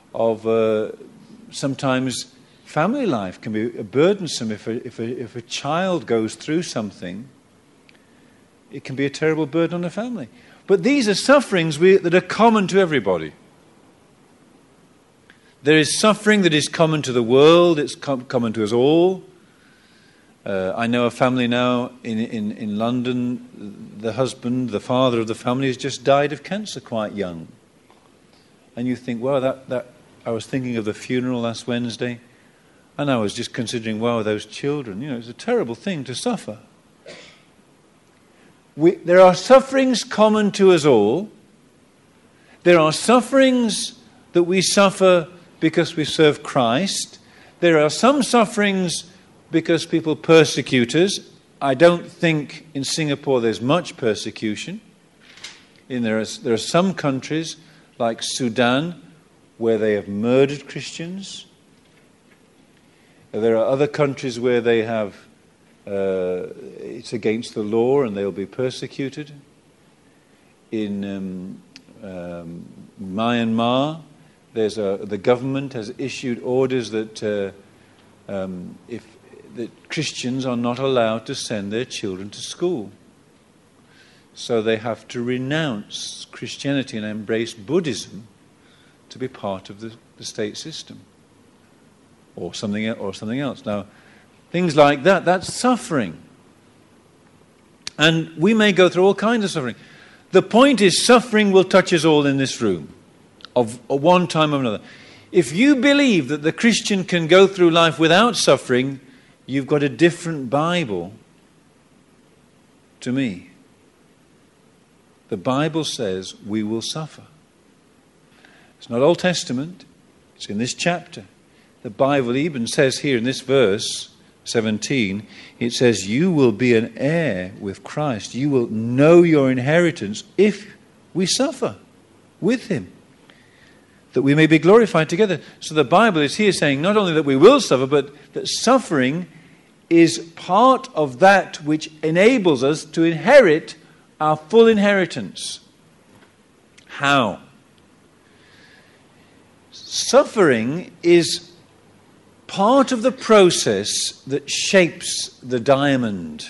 sometimes family life can be burdensome. If a child goes through something, it can be a terrible burden on the family. But these are sufferings that are common to everybody. There is suffering that is common to the world. It's common to us all. I know a family now in London. The husband, the father of the family, has just died of cancer quite young. And you think, well, that I was thinking of the funeral last Wednesday, and I was just considering, wow, those children. It's a terrible thing to suffer. There are sufferings common to us all. There are sufferings that we suffer because we serve Christ. There are some sufferings because people persecute us. I don't think in Singapore there's much persecution. There are some countries like Sudan where they have murdered Christians. There are other countries where they have it's against the law and they'll be persecuted. In Myanmar, the government has issued orders that that Christians are not allowed to send their children to school. So they have to renounce Christianity and embrace Buddhism to be part of the state system, or something else. Now, things like that's suffering. And we may go through all kinds of suffering. The point is, suffering will touch us all in this room, of one time or another. If you believe that the Christian can go through life without suffering, you've got a different Bible to me. The Bible says we will suffer. It's not Old Testament. It's in this chapter. The Bible even says here in this verse 17, it says, you will be an heir with Christ. You will know your inheritance if we suffer with him, that we may be glorified together. So the Bible is here saying not only that we will suffer, but that suffering is part of that which enables us to inherit our full inheritance. How? Suffering is part of the process that shapes the diamond.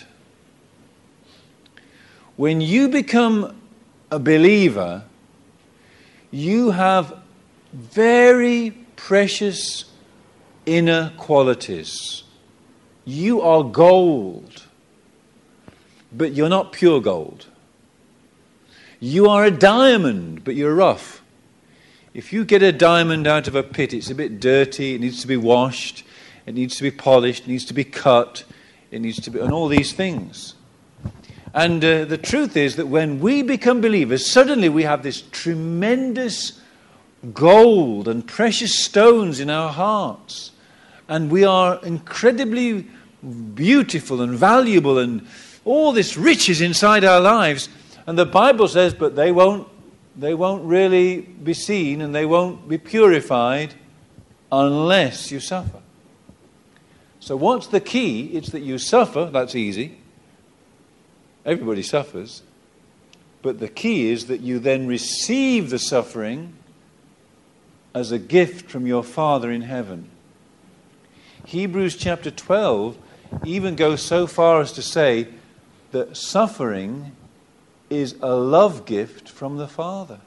When you become a believer, you have very precious inner qualities. You are gold, but you're not pure gold. You are a diamond, but you're rough. If you get a diamond out of a pit, it's a bit dirty, it needs to be washed, it needs to be polished, it needs to be cut, it needs to be, and all these things. And the truth is that when we become believers, suddenly we have this tremendous gold and precious stones in our hearts. And we are incredibly beautiful and valuable and all this riches inside our lives. And the Bible says, but they won't really be seen and they won't be purified unless you suffer. So what's the key? It's that you suffer. That's easy. Everybody suffers. But the key is that you then receive the suffering as a gift from your Father in heaven. Hebrews chapter 12 even goes so far as to say that suffering is a love gift from the Father.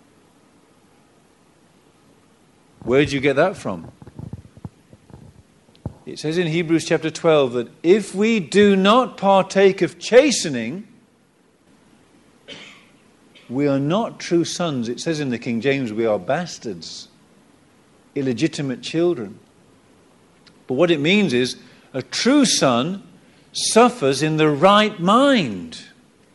Where did you get that from? It says in Hebrews chapter 12 that if we do not partake of chastening, we are not true sons. It says in the King James, we are bastards, illegitimate children. But what it means is a true son suffers in the right mind.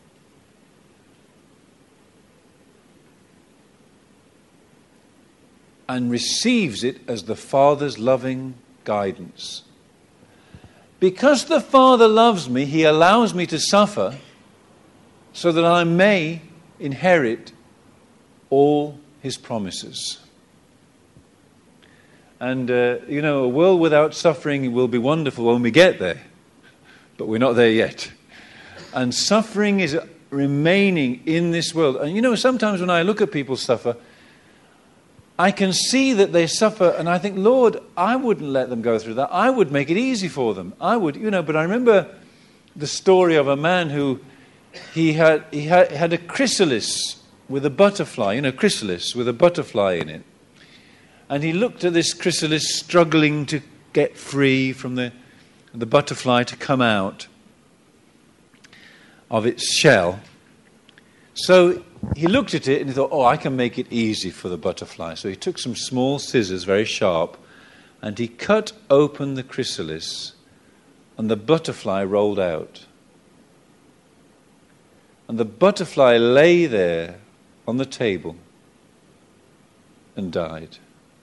And receives it as the Father's loving guidance. Because the Father loves me, He allows me to suffer so that I may inherit all His promises. And, a world without suffering will be wonderful when we get there. But we're not there yet. And suffering is remaining in this world. And, sometimes when I look at people suffer, I can see that they suffer, and I think, Lord, I wouldn't let them go through that. I would make it easy for them. I would, but I remember the story of a man who he had a chrysalis with a butterfly, chrysalis with a butterfly in it. And he looked at this chrysalis struggling to get free from the butterfly to come out of its shell. So he looked at it and he thought, I can make it easy for the butterfly. So he took some small scissors, very sharp, and he cut open the chrysalis, and the butterfly rolled out. And the butterfly lay there on the table and died.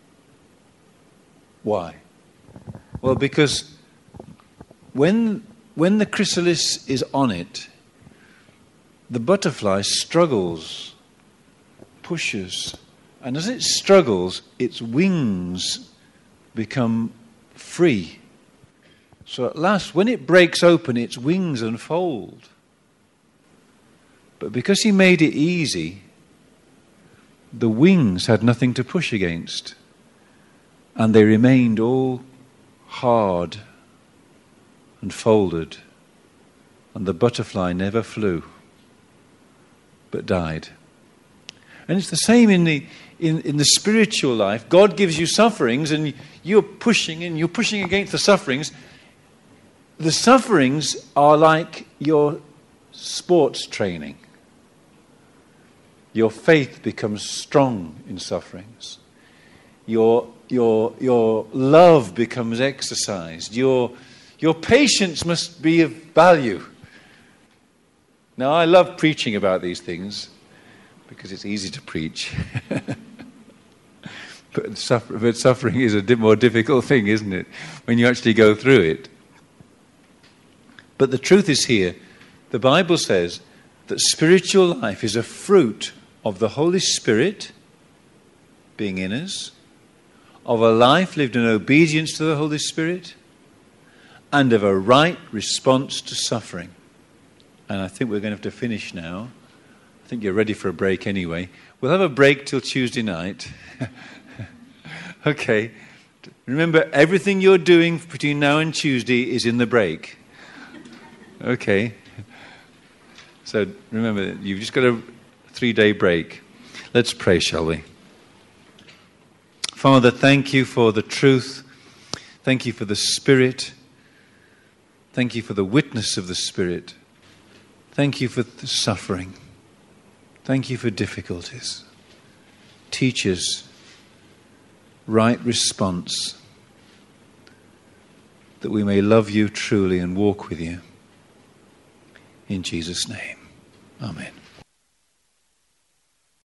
Why? Well, because when the chrysalis is on it, the butterfly struggles, pushes, and as it struggles, its wings become free. So at last, when it breaks open, its wings unfold. But because he made it easy, the wings had nothing to push against, and they remained all hard and folded, and the butterfly never flew, but died. And it's the same in the spiritual life. God gives you sufferings, and you're pushing against the sufferings. The sufferings are like your sports training. Your faith becomes strong in sufferings. Your love becomes exercised. Your patience must be of value. Now, I love preaching about these things because it's easy to preach. But suffering is a more difficult thing, isn't it, when you actually go through it? But the truth is here, the Bible says that spiritual life is a fruit of the Holy Spirit being in us, of a life lived in obedience to the Holy Spirit, and of a right response to suffering. And I think we're going to have to finish now. I think you're ready for a break anyway. We'll have a break till Tuesday night. Okay. Remember, everything you're doing between now and Tuesday is in the break. Okay. So remember, you've just got a 3-day break. Let's pray, shall we? Father, thank you for the truth. Thank you for the Spirit. Thank you for the witness of the Spirit. Thank you for the suffering. Thank you for difficulties. Teach us right response, that we may love you truly and walk with you. In Jesus' name, amen.